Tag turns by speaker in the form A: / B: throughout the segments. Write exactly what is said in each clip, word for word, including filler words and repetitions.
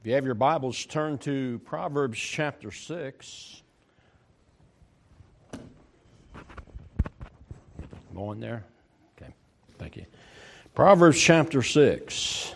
A: If you have your Bibles, turn to Proverbs chapter six. Going there? Okay, thank you. Proverbs chapter six.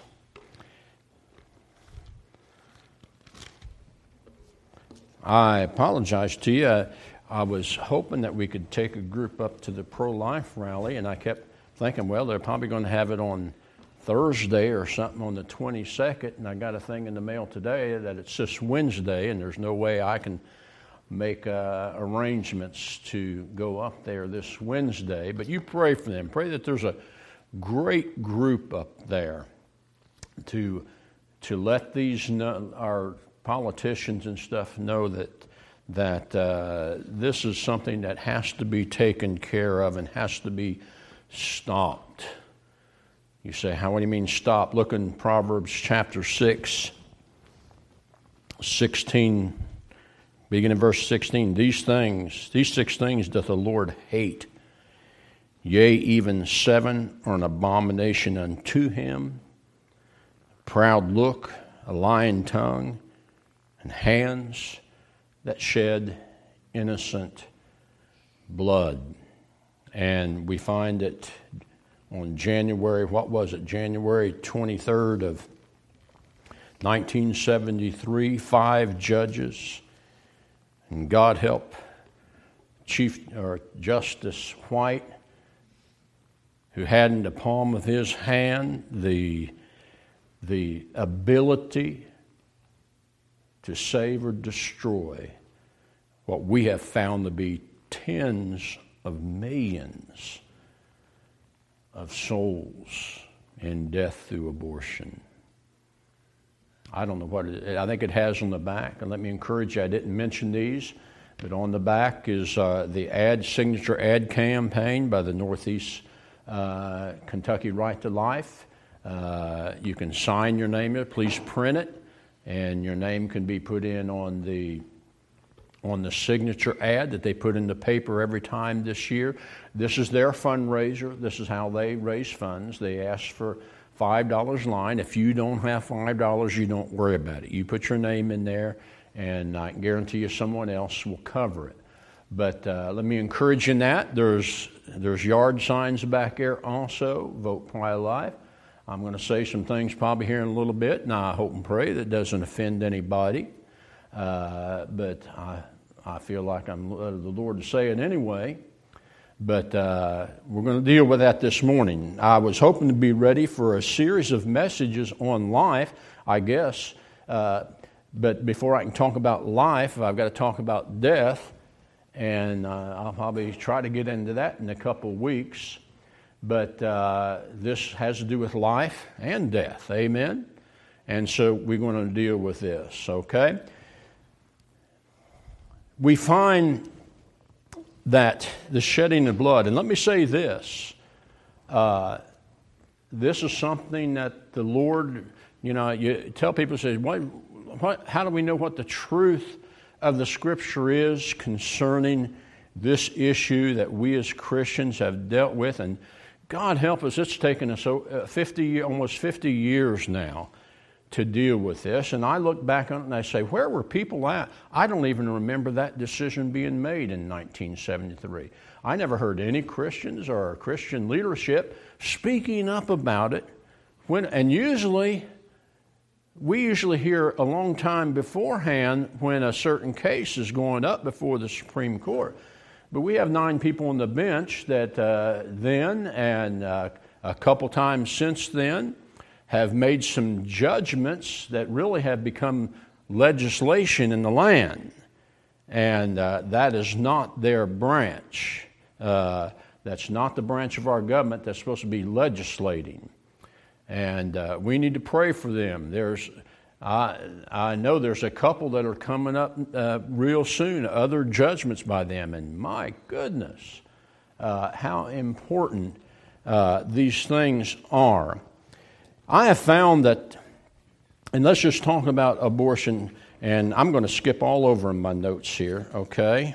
A: I apologize to you. I, I was hoping that we could take a group up to the pro-life rally, and I kept thinking, well, they're probably going to have it on Thursday or something on the twenty-second, and I got a thing in the mail today that it's this Wednesday, and there's no way I can make uh, arrangements to go up there this Wednesday. But you pray for them. Pray that there's a great group up there to to let these know, our politicians and stuff know that that uh, this is something that has to be taken care of and has to be stopped. You say, how, what do you mean stop? Look in Proverbs chapter six, sixteen, beginning in verse sixteen. These things, these six things doth the Lord hate. Yea, even seven are an abomination unto him. Proud look, a lying tongue, and hands that shed innocent blood. And we find that on January, what was it, January twenty-third of nineteen seventy-three, five judges, and God help Chief or Justice White, who had in the palm of his hand the, the ability to save or destroy what we have found to be tens of millions of souls in death through abortion. I don't know what it is. I think it has on the back. And let me encourage you, I didn't mention these, but on the back is uh, the ad signature ad campaign by the Northeast uh, Kentucky Right to Life. Uh, you can sign your name there. Please print it, and your name can be put in on the on the signature ad that they put in the paper every time this year. This is their fundraiser. This is how they raise funds. They ask for five dollars line. If you don't have five dollars, you don't worry about it. You put your name in there, and I can guarantee you someone else will cover it. But uh, let me encourage you in that. There's, there's yard signs back there also, Vote Pro-Life. I'm going to say some things probably here in a little bit, and I hope and pray that doesn't offend anybody. Uh, but I, I feel like I'm uh, the Lord to say it anyway. But uh, we're going to deal with that this morning. I was hoping to be ready for a series of messages on life, I guess. Uh, but before I can talk about life, I've got to talk about death. And uh, I'll probably try to get into that in a couple of weeks. But uh, this has to do with life and death. Amen? And so we're going to deal with this, okay? We find that the shedding of blood, and let me say this, uh, this is something that the Lord, you know, you tell people, say, what, what, how do we know what the truth of the Scripture is concerning this issue that we as Christians have dealt with? And God help us, it's taken us fifty, almost fifty years now to deal with this. And I look back on it and I say, where were people at? I don't even remember that decision being made in nineteen seventy-three. I never heard any Christians or Christian leadership speaking up about it. When, and usually, we usually hear a long time beforehand when a certain case is going up before the Supreme Court. But we have nine people on the bench that uh, then and uh, a couple times since then have made some judgments that really have become legislation in the land. And uh, that is not their branch. Uh, that's not the branch of our government that's supposed to be legislating. And uh, we need to pray for them. There's, I, I know there's a couple that are coming up uh, real soon, other judgments by them. And my goodness, uh, how important uh, these things are. I have found that, and let's just talk about abortion, and I'm going to skip all over in my notes here, okay?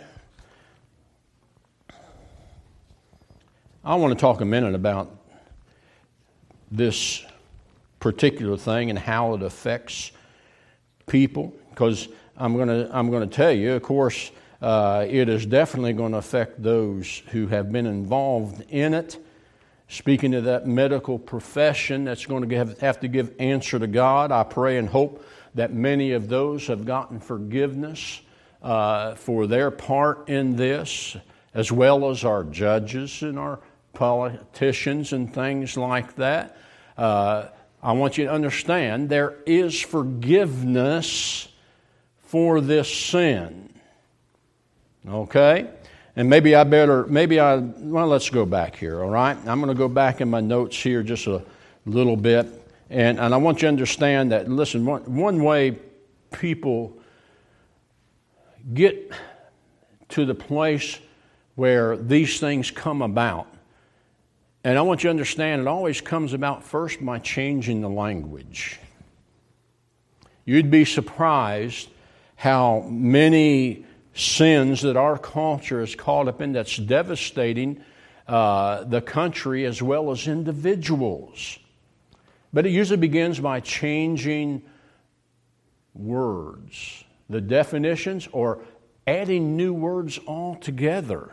A: I want to talk a minute about this particular thing and how it affects people, because I'm going to I'm going to tell you, of course, uh, it is definitely going to affect those who have been involved in it. Speaking of that medical profession that's going to have, have to give answer to God, I pray and hope that many of those have gotten forgiveness uh, for their part in this, as well as our judges and our politicians and things like that. Uh, I want you to understand there is forgiveness for this sin. Okay? And maybe I better, maybe I, well, let's go back here, all right? I'm going to go back in my notes here just a little bit. And, and I want you to understand that, listen, one, one way people get to the place where these things come about, and I want you to understand it always comes about first by changing the language. You'd be surprised how many sins that our culture is caught up in that's devastating uh, the country as well as individuals. But it usually begins by changing words, the definitions, or adding new words altogether.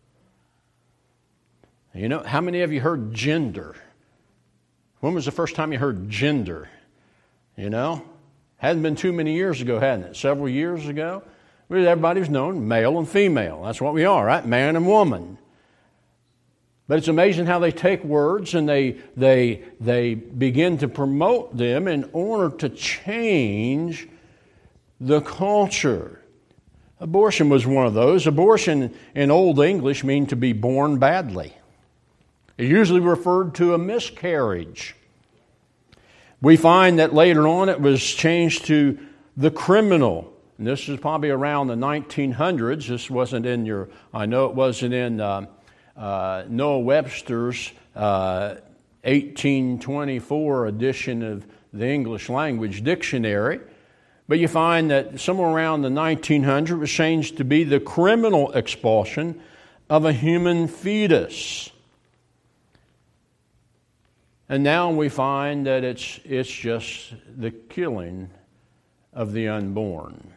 A: You know, how many of you heard gender? When was the first time you heard gender? You know, hadn't been too many years ago, hadn't it? Several years ago. Everybody was known male and female. That's what we are, right? Man and woman. But it's amazing how they take words and they they they begin to promote them in order to change the culture. Abortion was one of those. Abortion in Old English means to be born badly. It usually referred to a miscarriage. We find that later on it was changed to the criminal. And this is probably around the nineteen hundreds. This wasn't in your, I know it wasn't in uh, uh, Noah Webster's uh, eighteen twenty-four edition of the English Language Dictionary. But you find that somewhere around the nineteen hundreds it was changed to be the criminal expulsion of a human fetus. And now we find that it's it's just the killing of the unborn.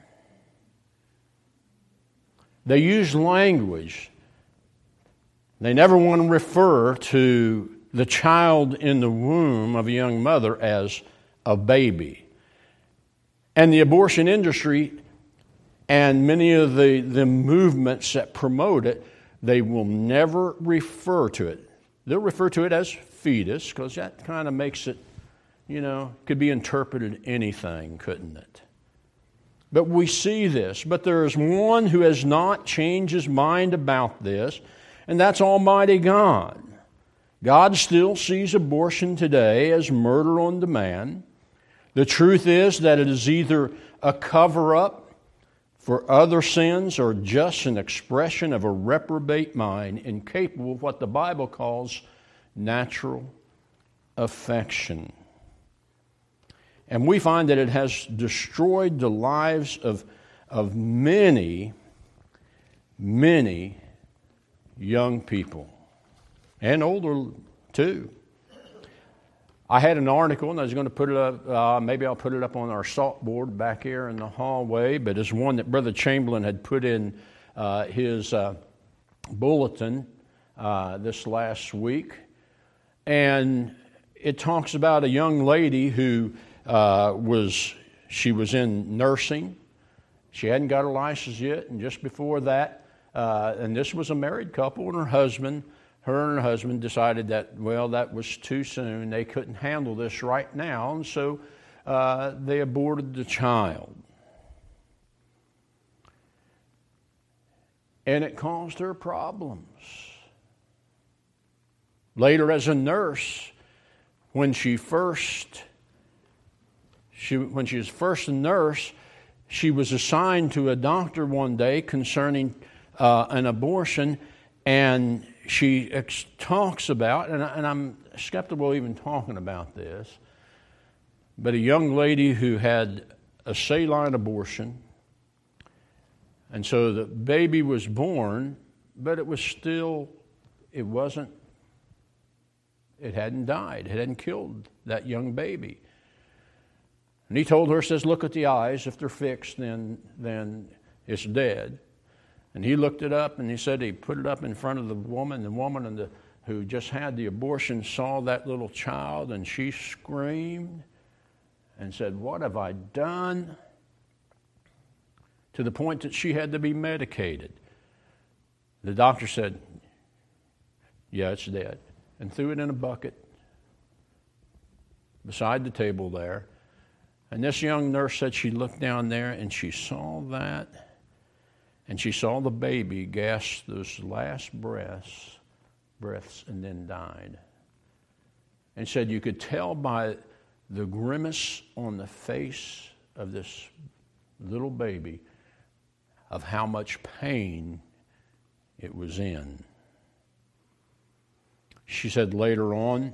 A: They use language. They never want to refer to the child in the womb of a young mother as a baby. And the abortion industry and many of the, the movements that promote it, they will never refer to it. They'll refer to it as fetus, because that kind of makes it, you know, could be interpreted anything, couldn't it? But we see this. But there is one who has not changed his mind about this, and that's Almighty God. God still sees abortion today as murder on demand. The truth is that it is either a cover-up for other sins or just an expression of a reprobate mind incapable of what the Bible calls natural affection. And we find that it has destroyed the lives of, of many, many young people, and older too. I had an article, and I was going to put it up, uh, maybe I'll put it up on our salt board back here in the hallway, but it's one that Brother Chamberlain had put in uh, his uh, bulletin uh, this last week. And it talks about a young lady who uh, was, she was in nursing. She hadn't got her license yet, and just before that, uh, and this was a married couple and her husband, her and her husband decided that, well, that was too soon. They couldn't handle this right now, and so uh, they aborted the child. And it caused her problems. Later, as a nurse, when she first, she, when she was first a nurse, she was assigned to a doctor one day concerning uh, an abortion, and she ex- talks about, and, I, and I'm skeptical even talking about this, but a young lady who had a saline abortion, and so the baby was born, but it was still, it wasn't, it hadn't died, it hadn't killed that young baby. And he told her, says, look at the eyes. If they're fixed, then, then it's dead. And he looked it up, and he said he put it up in front of the woman. The woman and the, who just had the abortion saw that little child, and she screamed and said, what have I done? To the point that she had to be medicated. The doctor said, yeah, it's dead, and threw it in a bucket beside the table there. And this young nurse said she looked down there and she saw that, and she saw the baby gasp those last breaths, breaths and then died. And said you could tell by the grimace on the face of this little baby of how much pain it was in. She said later on,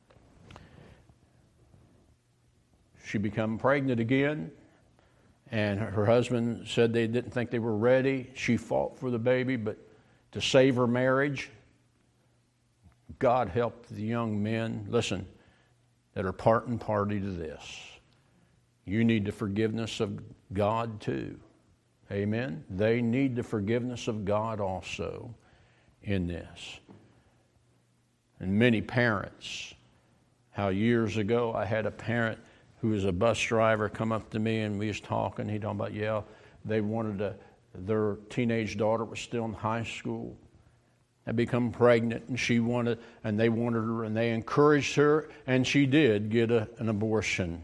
A: she became pregnant again, and her husband said they didn't think they were ready. She fought for the baby, but to save her marriage, God helped the young men, listen, that are part and party to this. You need the forgiveness of God too. Amen? They need the forgiveness of God also in this. And many parents, how years ago I had a parent who was a bus driver come up to me, and we was talking. He talking about, yeah, they wanted to, their teenage daughter was still in high school, had become pregnant, and she wanted, and they wanted her, and they encouraged her, and she did get a, an abortion.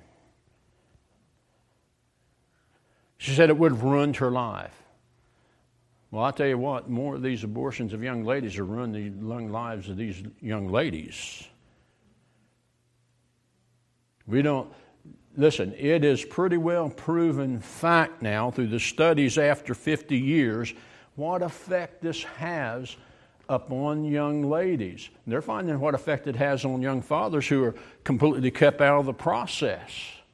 A: She said it would have ruined her life. Well, I'll tell you what, more of these abortions of young ladies have ruined the young lives of these young ladies. We don't, listen, it is pretty well proven fact now through the studies after fifty years what effect this has upon young ladies. And they're finding what effect it has on young fathers who are completely kept out of the process.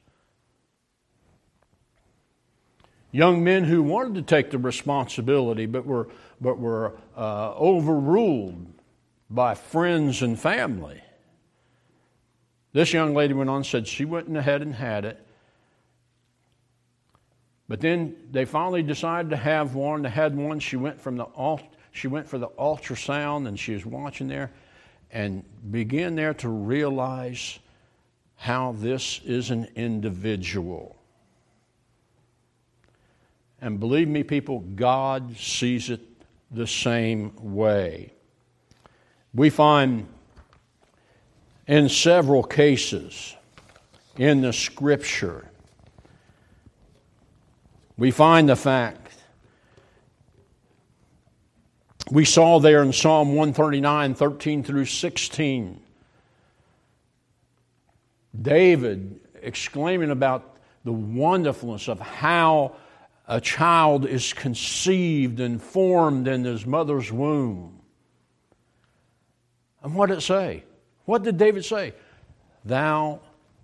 A: Young men who wanted to take the responsibility but were, but were uh, overruled by friends and family. This young lady went on and said she went ahead and had it. But then they finally decided to have one. They had one. She went from the she went for the ultrasound, and she was watching there and began there to realize how this is an individual. And believe me, people, God sees it the same way. We find in several cases in the Scripture, we find the fact. We saw there in Psalm one thirty-nine, thirteen through sixteen, David exclaiming about the wonderfulness of how a child is conceived and formed in his mother's womb. And what did it say? What did David say? Thou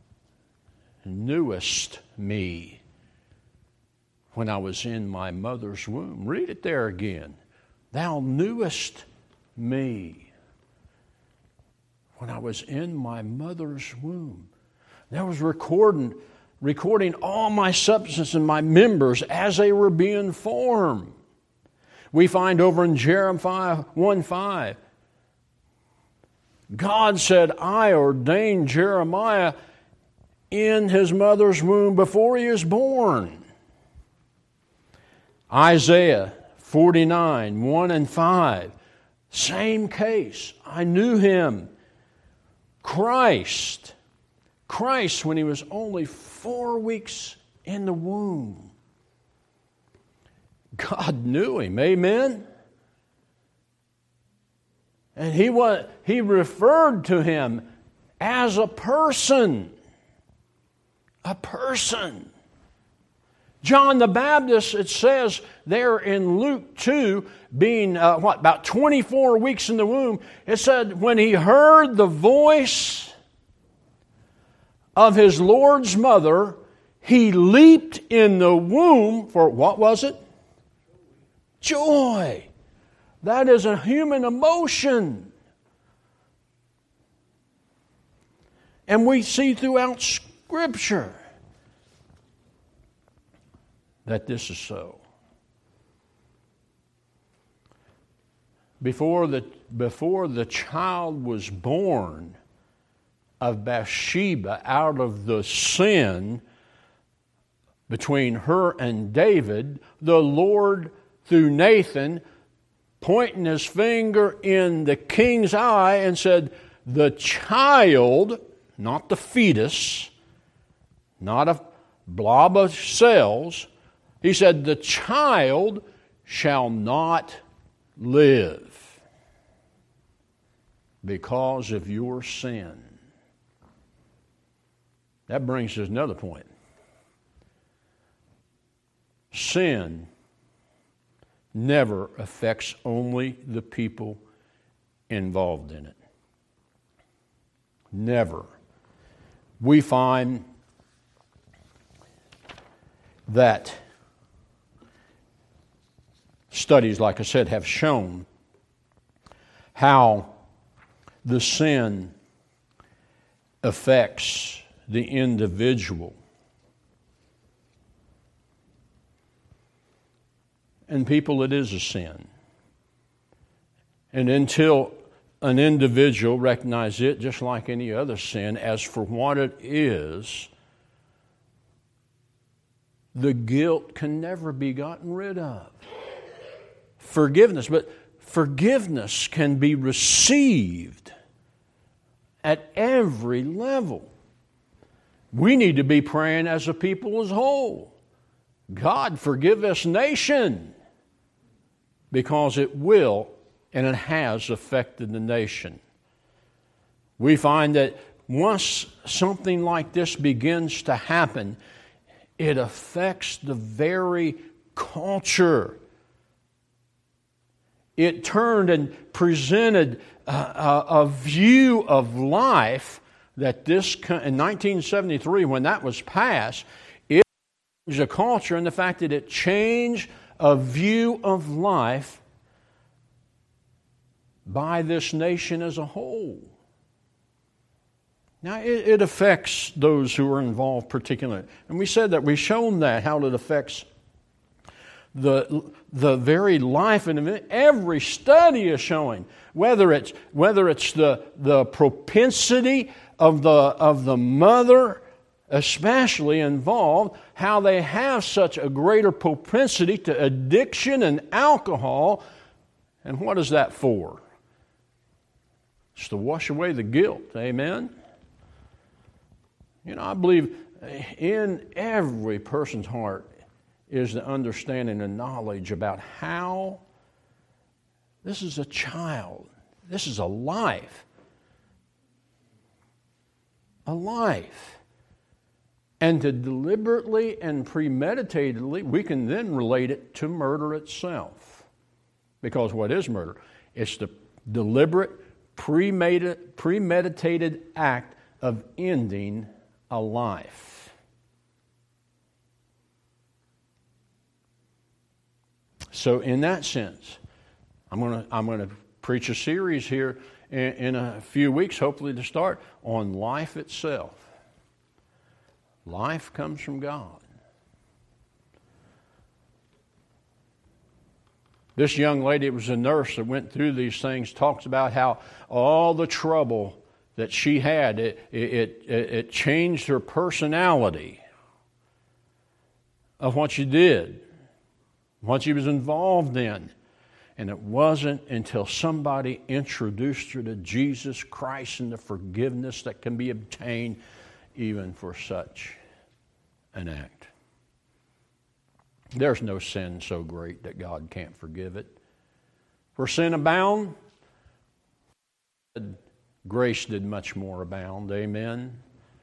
A: knewest me when I was in my mother's womb. Read it there again. Thou knewest me when I was in my mother's womb. That was recording, recording all my substance and my members as they were being formed. We find over in Jeremiah one five, God said, I ordained Jeremiah in his mother's womb before he was born. Isaiah forty-nine, one and five, same case. I knew him. Christ, Christ when he was only four weeks in the womb. God knew him, amen? And he was, he referred to him as a person. A person. John the Baptist, it says there in Luke two, being, uh, what, about twenty-four weeks in the womb, it said when he heard the voice of his Lord's mother, he leaped in the womb for, what was it? Joy. That is a human emotion. And we see throughout Scripture that this is so. Before the, before the child was born of Bathsheba, out of the sin between her and David, the Lord, through Nathan, pointing his finger in the king's eye and said, the child, not the fetus, not a blob of cells, he said, the child shall not live because of your sin. That brings us another point. Sin never affects only the people involved in it. Never. We find that studies, like I said, have shown how the sin affects the individual. And people, it is a sin. And until an individual recognizes it, just like any other sin, as for what it is, the guilt can never be gotten rid of. Forgiveness, but forgiveness can be received at every level. We need to be praying as a people as a whole. God, forgive this nation, because it will and it has affected the nation. We find that once something like this begins to happen, it affects the very culture. It turned and presented a, a, a view of life that this, in nineteen seventy-three, when that was passed, it changed a culture, and the fact that it changed a view of life by this nation as a whole. Now, it, it affects those who are involved particularly. And we said that, we've shown that, how it affects the, the very life. And every study is showing, whether it's, whether it's the, the propensity of the, of the mother, especially involved, how they have such a greater propensity to addiction and alcohol. And what is that for? It's to wash away the guilt. Amen? You know, I believe in every person's heart is the understanding and knowledge about how this is a child. This is a life. A life. And to deliberately and premeditatedly, we can then relate it to murder itself. Because what is murder? It's the deliberate, premeditated act of ending a life. So in that sense, I'm going to I'm going to preach a series here in, in a few weeks, hopefully to start, on life itself. Life comes from God. This young lady, it was a nurse that went through these things, talks about how all the trouble that she had, it, it, it, it changed her personality of what she did, what she was involved in. And it wasn't until somebody introduced her to Jesus Christ and the forgiveness that can be obtained even for such an act. There's no sin so great that God can't forgive it. For sin abound, grace did much more abound. Amen.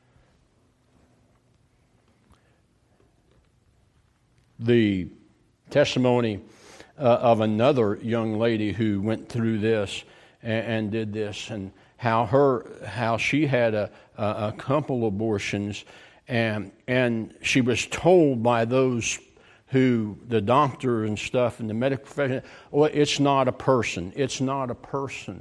A: The testimony uh, of another young lady who went through this and, and did this, and how her how she had a, a, a couple abortions, and and she was told by those who, the doctor and stuff and the medical profession, well, it's not a person. It's not a person.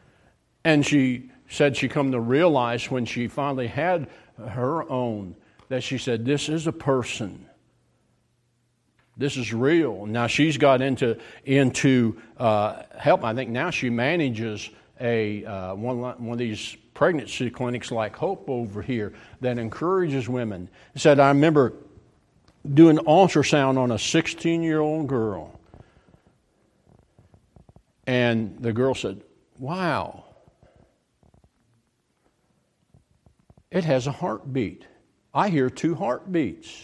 A: And she said she come to realize when she finally had her own that she said, this is a person. This is real. Now she's got into into uh, help. I think now she manages a uh, one one of these pregnancy clinics like Hope over here that encourages women. She said, I remember doing ultrasound on a sixteen-year-old girl, and the girl said, "Wow, it has a heartbeat. I hear two heartbeats."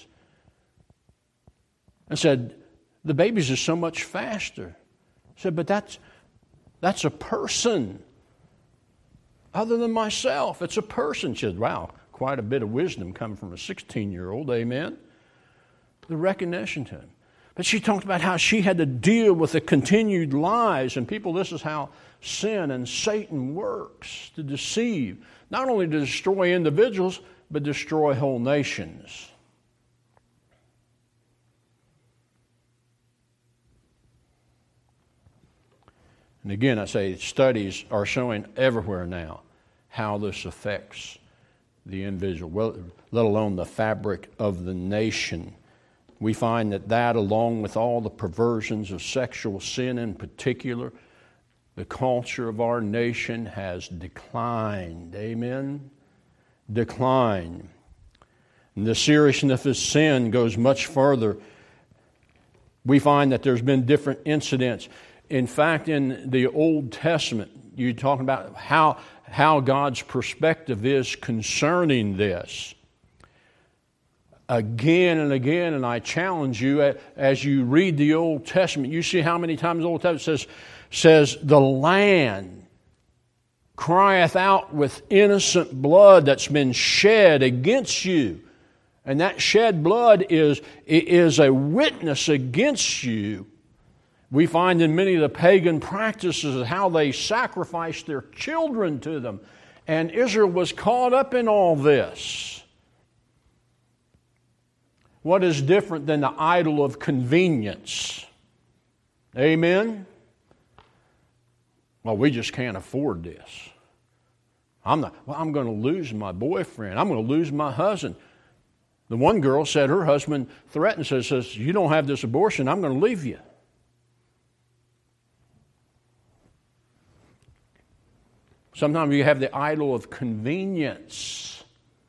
A: I said, the baby's is so much faster. I said, but that's that's a person. Other than myself, it's a person. She said, wow, quite a bit of wisdom coming from a sixteen-year-old, amen? The recognition to him. But she talked about how she had to deal with the continued lies. And people, this is how sin and Satan works, to deceive. Not only to destroy individuals, but destroy whole nations. And again, I say studies are showing everywhere now how this affects the individual, well, let alone the fabric of the nation. We find that that, along with all the perversions of sexual sin in particular, the culture of our nation has declined. Amen? Declined. And the seriousness of sin goes much further. We find that there's been different incidents. In fact, in the Old Testament, you're talking about how, how God's perspective is concerning this. Again and again, and I challenge you, as you read the Old Testament, you see how many times the Old Testament says, says the land crieth out with innocent blood that's been shed against you. And that shed blood is, is a witness against you. We find in many of the pagan practices how they sacrificed their children to them. And Israel was caught up in all this. What is different than the idol of convenience? Amen? Well, we just can't afford this. I'm not, well, I'm going to lose my boyfriend. I'm going to lose my husband. The one girl said her husband threatened, says, says you don't have this abortion, I'm going to leave you. Sometimes you have the idol of convenience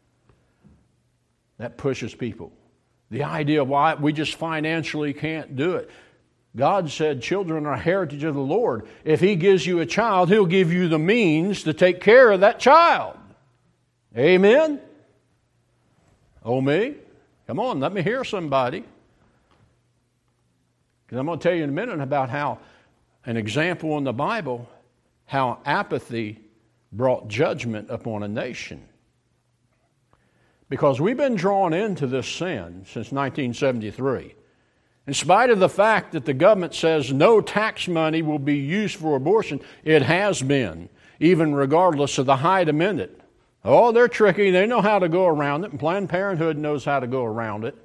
A: that pushes people. The idea of why we just financially can't do it. God said children are a heritage of the Lord. If He gives you a child, He'll give you the means to take care of that child. Amen? Oh, me? Come on, let me hear somebody. Because I'm going to tell you in a minute about how, an example in the Bible, how apathy brought judgment upon a nation. Because we've been drawn into this sin since nineteen seventy-three. In spite of the fact that the government says no tax money will be used for abortion, it has been, even regardless of the Hyde Amendment. Oh, they're tricky. They know how to go around it, and Planned Parenthood knows how to go around it.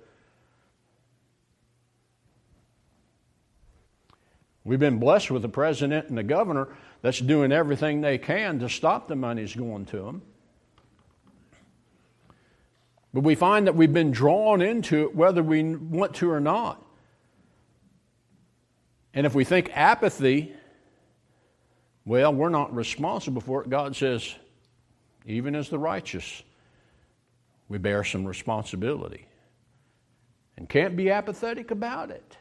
A: We've been blessed with the president and the governor that's doing everything they can to stop the monies going to them. But we find that we've been drawn into it whether we want to or not. And if we think apathy, well, we're not responsible for it. God says, even as the righteous, we bear some responsibility. And can't be apathetic about it.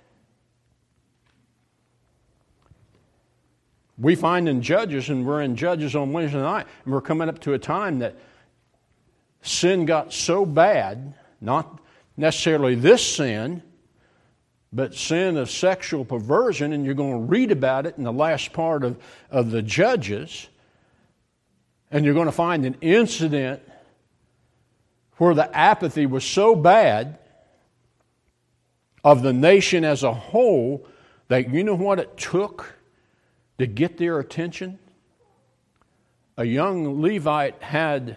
A: We find in Judges, and we're in Judges on Wednesday night, and we're coming up to a time that sin got so bad, not necessarily this sin, but sin of sexual perversion, and you're going to read about it in the last part of, of the Judges, and you're going to find an incident where the apathy was so bad of the nation as a whole that you know what it took to get their attention? A young Levite had,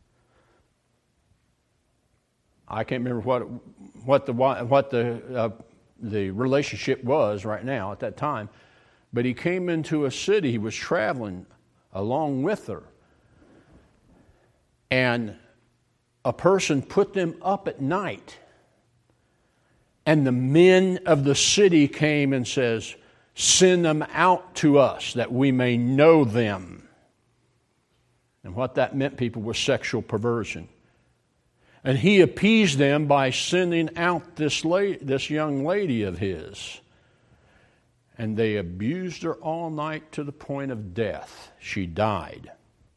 A: I can't remember what what the what the uh, the relationship was right now at that time, but he came into a city. He was traveling along with her, and a person put them up at night. And the men of the city came and says, send them out to us that we may know them. And what that meant, people, was sexual perversion. And he appeased them by sending out this la- this young lady of his. And they abused her all night to the point of death. She died.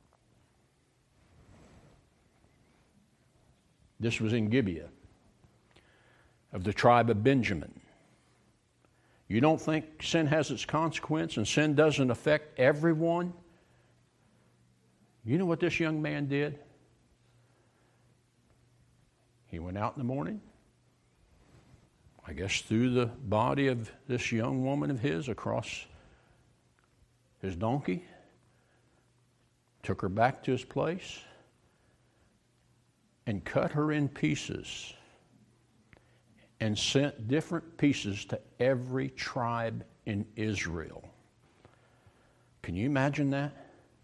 A: This was in Gibeah, of the tribe of Benjamin. You don't think sin has its consequence and sin doesn't affect everyone? You know what this young man did? He went out in the morning, I guess threw the body of this young woman of his across his donkey, took her back to his place, and cut her in pieces and sent different pieces to every tribe in Israel. Can you imagine that?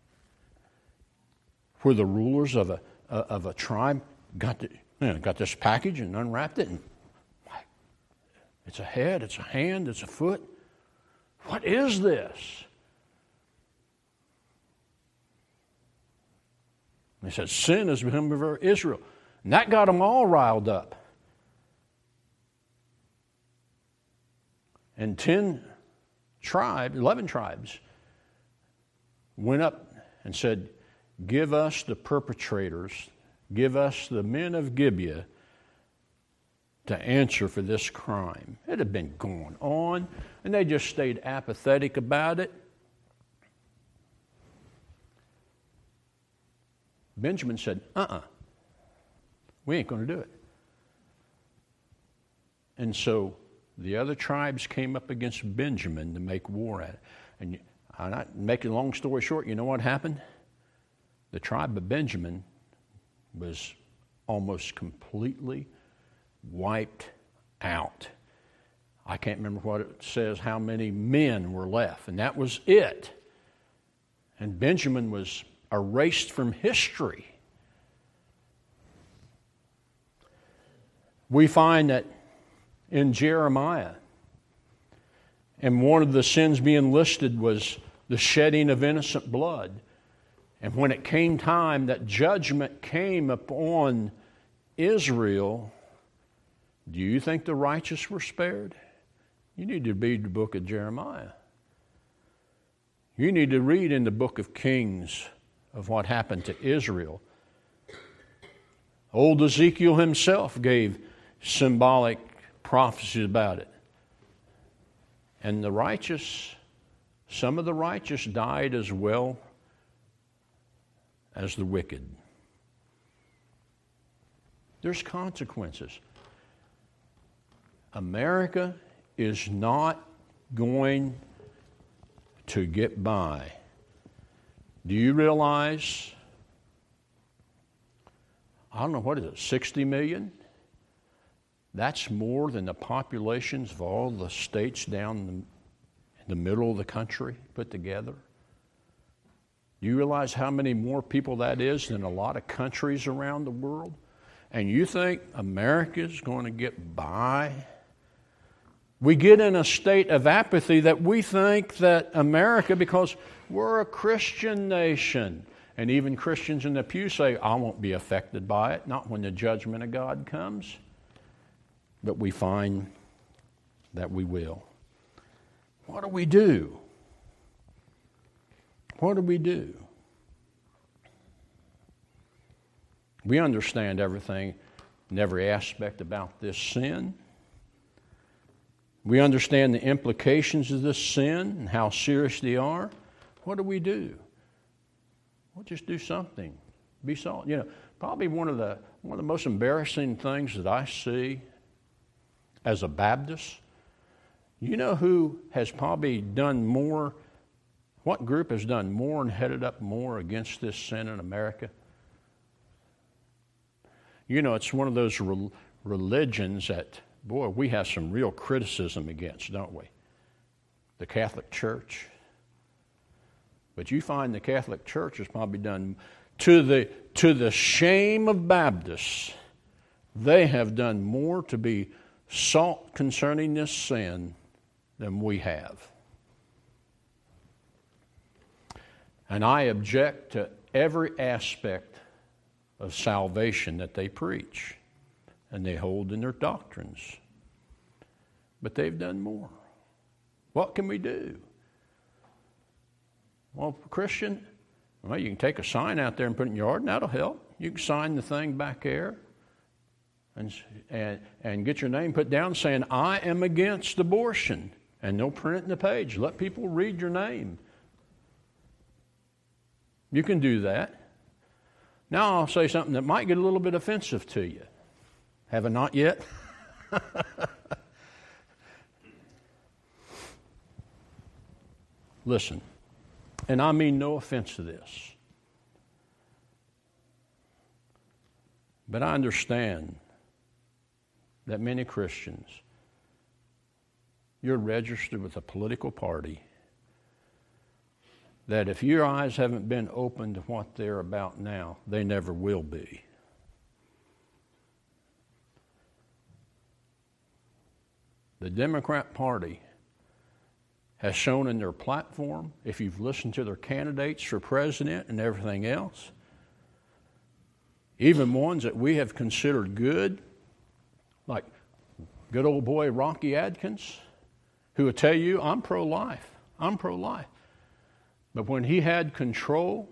A: Where the rulers of a of a tribe got the, you know, got this package and unwrapped it, and it's a head, it's a hand, it's a foot. What is this? They said, sin has become of Israel. And that got them all riled up. And ten tribes, eleven tribes, went up and said, give us the perpetrators, give us the men of Gibeah to answer for this crime. It had been going on, and they just stayed apathetic about it. Benjamin said, uh-uh, we ain't going to do it. And so the other tribes came up against Benjamin to make war at it. And I'm not making a long story short, you know what happened? The tribe of Benjamin was almost completely wiped out. I can't remember what it says, how many men were left, and that was it. And Benjamin was erased from history. We find that in Jeremiah, and one of the sins being listed was the shedding of innocent blood. And when it came time that judgment came upon Israel, do you think the righteous were spared? You need to read the book of Jeremiah. You need to read in the book of Kings of what happened to Israel. Old Ezekiel himself gave symbolic prophecies about it. And the righteous, some of the righteous died as well as the wicked. There's consequences. America is not going to get by. Do you realize, I don't know, what is it, sixty million? That's more than the populations of all the states down the, in the middle of the country put together. Do you realize how many more people that is than a lot of countries around the world? And you think America's going to get by? We get in a state of apathy that we think that America, because we're a Christian nation, and even Christians in the pew say, I won't be affected by it, not when the judgment of God comes. But we find that we will. What do we do? What do we do? We understand everything and every aspect about this sin. We understand the implications of this sin and how serious they are. What do we do? We'll just do something. Be salt. You know, probably one of the one of the most embarrassing things that I see as a Baptist. You know who has probably done more? What group has done more and headed up more against this sin in America? You know, it's one of those re- religions that, boy, we have some real criticism against, don't we? The Catholic Church. But you find the Catholic Church has probably done, to the to the shame of Baptists, they have done more to be salt concerning this sin than we have. And I object to every aspect of salvation that they preach and they hold in their doctrines. But they've done more. What can we do? Well, Christian, well, you can take a sign out there and put it in your yard, and that'll help. You can sign the thing back there and, and, and get your name put down saying, I am against abortion. And they'll print it in the page. Let people read your name. You can do that. Now I'll say something that might get a little bit offensive to you. Have I not yet? Listen, and I mean no offense to this, but I understand that many Christians, you're registered with a political party that if your eyes haven't been opened to what they're about now, they never will be. The Democrat Party has shown in their platform, if you've listened to their candidates for president and everything else, even ones that we have considered good, like good old boy Rocky Adkins, who will tell you, I'm pro-life, I'm pro-life. But when he had control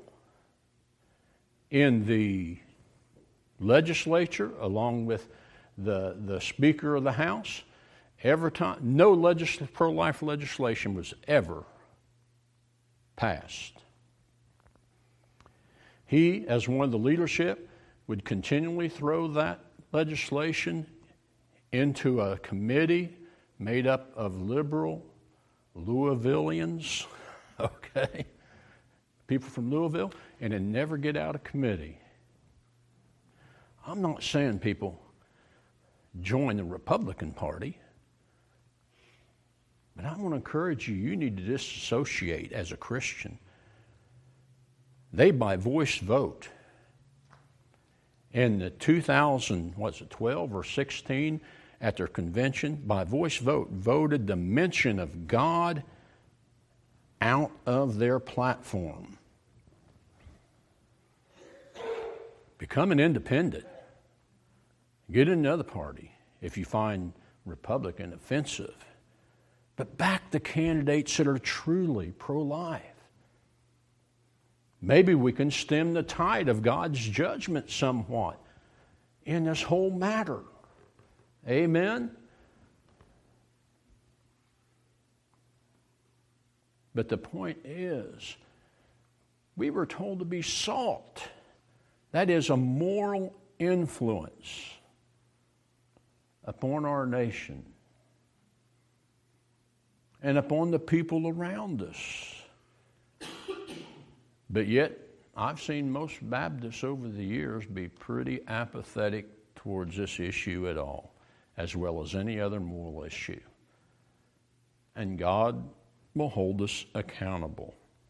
A: in the legislature, along with the, the Speaker of the House, every time, no legisl- pro-life legislation was ever passed. He, as one of the leadership, would continually throw that legislation into a committee made up of liberal Louisvillians, okay, people from Louisville, and it never get out of committee. I'm not saying people join the Republican Party, but I want to encourage you, you need to disassociate as a Christian. They, by voice vote, in the two thousand, was it twelve or sixteen, at their convention, by voice vote, voted the mention of God out of their platform. Become an independent. Get in another party if you find Republican offensive. But back the candidates that are truly pro-life. Maybe we can stem the tide of God's judgment somewhat in this whole matter. Amen? But the point is, we were told to be salt. That is a moral influence upon our nation and upon the people around us. But yet, I've seen most Baptists over the years be pretty apathetic towards this issue at all, as well as any other moral issue. And God will hold us accountable.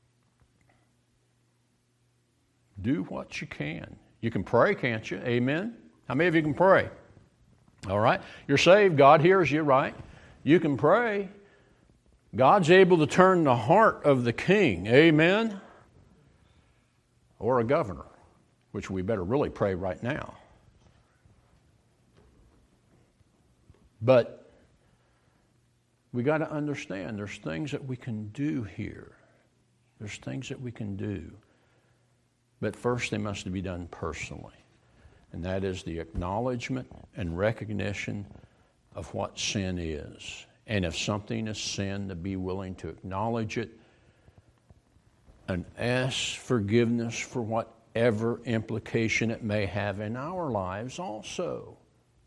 A: Do what you can. You can pray, can't you? Amen? How many of you can pray? All right? You're saved. God hears you, right? You can pray. God's able to turn the heart of the king. Amen? Or a governor, which we better really pray right now. But we got to understand there's things that we can do here. There's things that we can do. But first they must be done personally. And that is the acknowledgement and recognition of what sin is. And if something is sin, to be willing to acknowledge it and ask forgiveness for whatever implication it may have in our lives also.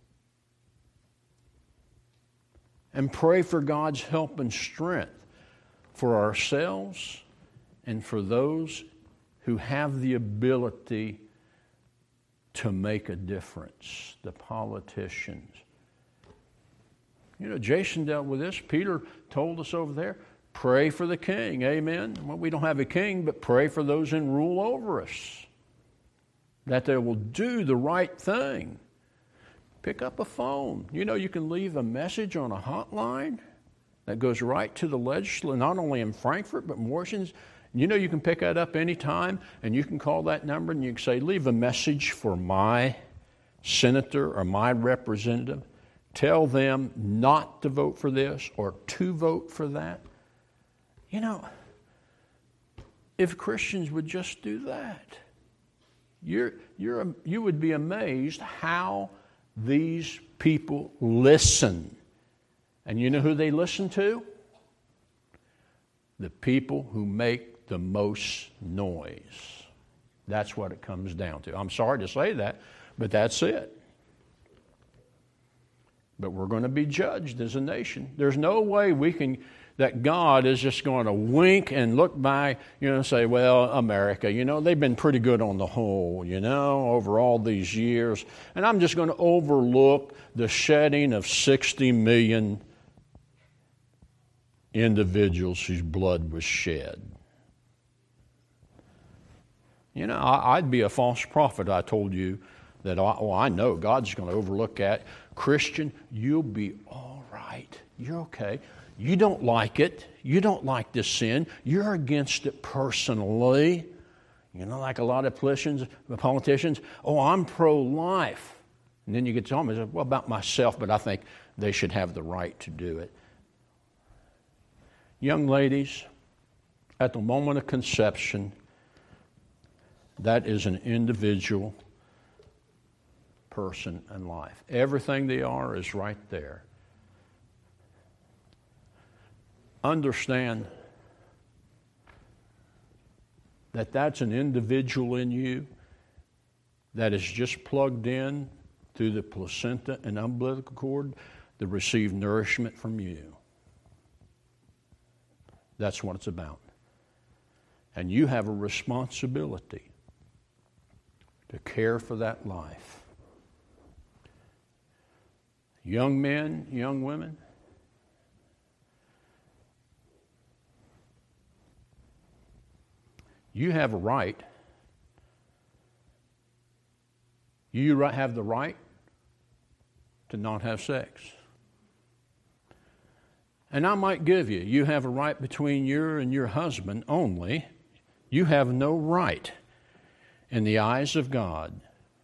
A: And pray for God's help and strength for ourselves and for those who have the ability to make a difference, the politicians. You know, Jason dealt with this. Peter told us over there, pray for the king. Amen? Well, we don't have a king, but pray for those in rule over us. that they will do the right thing. Pick up a phone. You know, you can leave a message on a hotline that goes right to the legislature, not only in Frankfort, but in Washington. You know, you can pick that up anytime, and you can call that number and you can say, leave a message for my senator or my representative. Tell them not to vote for this or to vote for that. You know, if Christians would just do that, you're, you're, you would be amazed how these people listen. And you know who they listen to? The people who make the most noise. That's what it comes down to. I'm sorry to say that, but that's it. But we're going to be judged as a nation. There's no way we can, that God is just going to wink and look by, you know, and say, well, America, you know, they've been pretty good on the whole, you know, over all these years. And I'm just going to overlook the shedding of sixty million individuals whose blood was shed. You know, I'd be a false prophet. I told you that, well, I know God's going to overlook that. Christian, you'll be all right. You're okay. You don't like it. You don't like this sin. You're against it personally. You know, like a lot of politicians, politicians, oh, I'm pro-life. And then you get to them and say, well, about myself, but I think they should have the right to do it. Young ladies, at the moment of conception, that is an individual person in life. Everything they are is right there. Understand that that's an individual in you that is just plugged in through the placenta and umbilical cord to receive nourishment from you. That's what it's about. And you have a responsibility to care for that life. Young men, young women, you have a right. You have the right to not have sex. And I might give you, you have a right between you and your husband only. You have no right in the eyes of God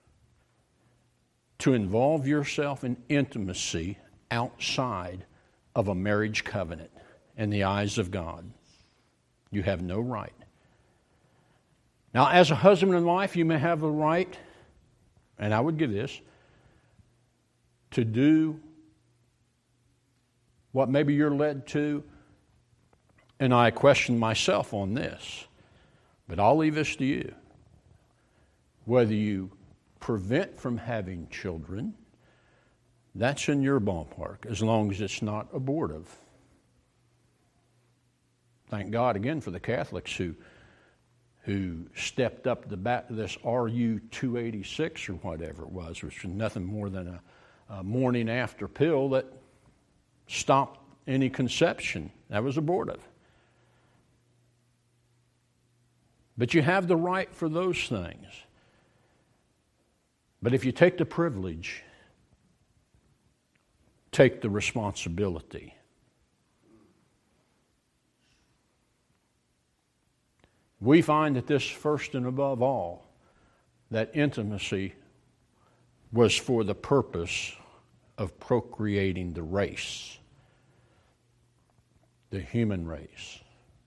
A: to involve yourself in intimacy outside of a marriage covenant in the eyes of God. You have no right. Now, as a husband and wife, you may have the right, and I would give this, to do what maybe you're led to, and I question myself on this, but I'll leave this to you. Whether you prevent from having children, that's in your ballpark, as long as it's not abortive. Thank God again for the Catholics who who stepped up the back this R U two eighty-six or whatever it was, which was nothing more than a, a morning after pill that stopped any conception. That was abortive. But you have the right for those things. But if you take the privilege, take the responsibility. We find that this, first and above all, that intimacy was for the purpose of procreating the race, the human race.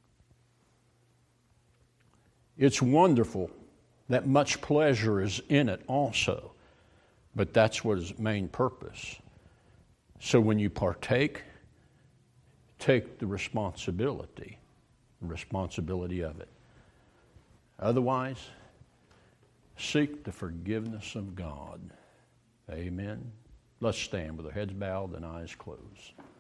A: It's wonderful that much pleasure is in it also, but that's what its main purpose. So when you partake, take the responsibility, the responsibility of it. Otherwise, seek the forgiveness of God. Amen. Let's stand with our heads bowed and eyes closed.